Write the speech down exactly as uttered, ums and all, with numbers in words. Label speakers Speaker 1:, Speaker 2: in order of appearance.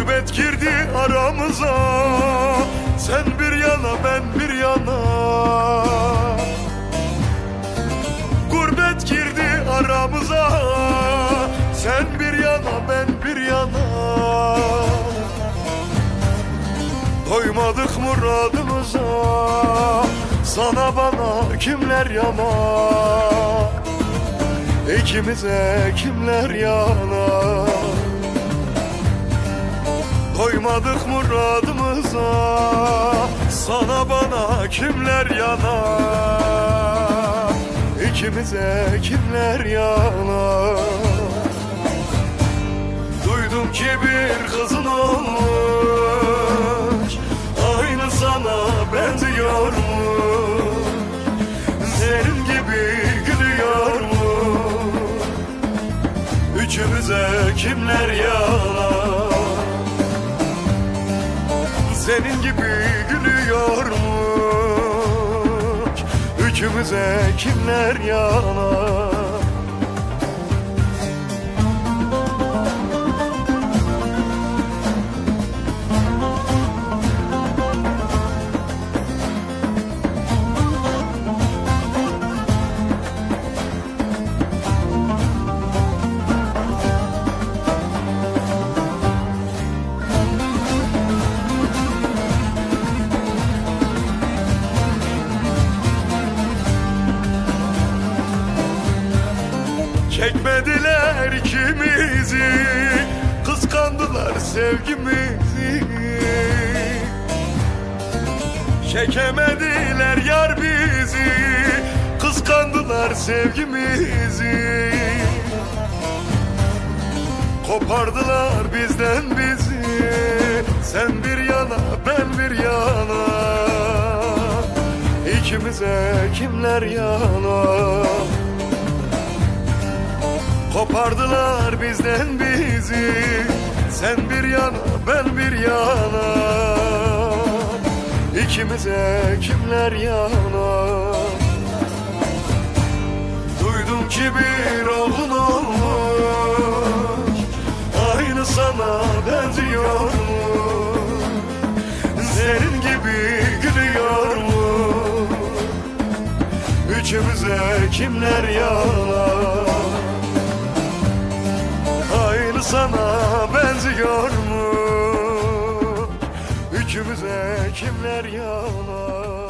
Speaker 1: Gurbet girdi aramıza, sen bir yana ben bir yana. Gurbet girdi aramıza, sen bir yana ben bir yana. Doymadık muradımıza, sana bana kimler yana. İkimize kimler yana. Doymadık muradımıza, sana bana kimler yana. İkimize kimler yana. Duydum ki bir kızın olmuş, aynı sana benziyor mu? Senin gibi gülüyor mu? Üçümüze kimler yana. Senin gibi gülüyor mu? Üçümüze kimler yana. Çekmediler ikimizi, kıskandılar sevgimizi. Çekemediler yar bizi, kıskandılar sevgimizi. Kopardılar bizden bizi, sen bir yana ben bir yana. İkimize kimler yana. Kopardılar bizden bizi, sen bir yana ben bir yana. İkimize kimler yana. Duydum ki bir oğlun olmuş, aynı sana benziyor mu? Senin gibi gülüyor mu? Üçümüze kimler yana. Sana benziyor mu? Üçümüze kimler yana.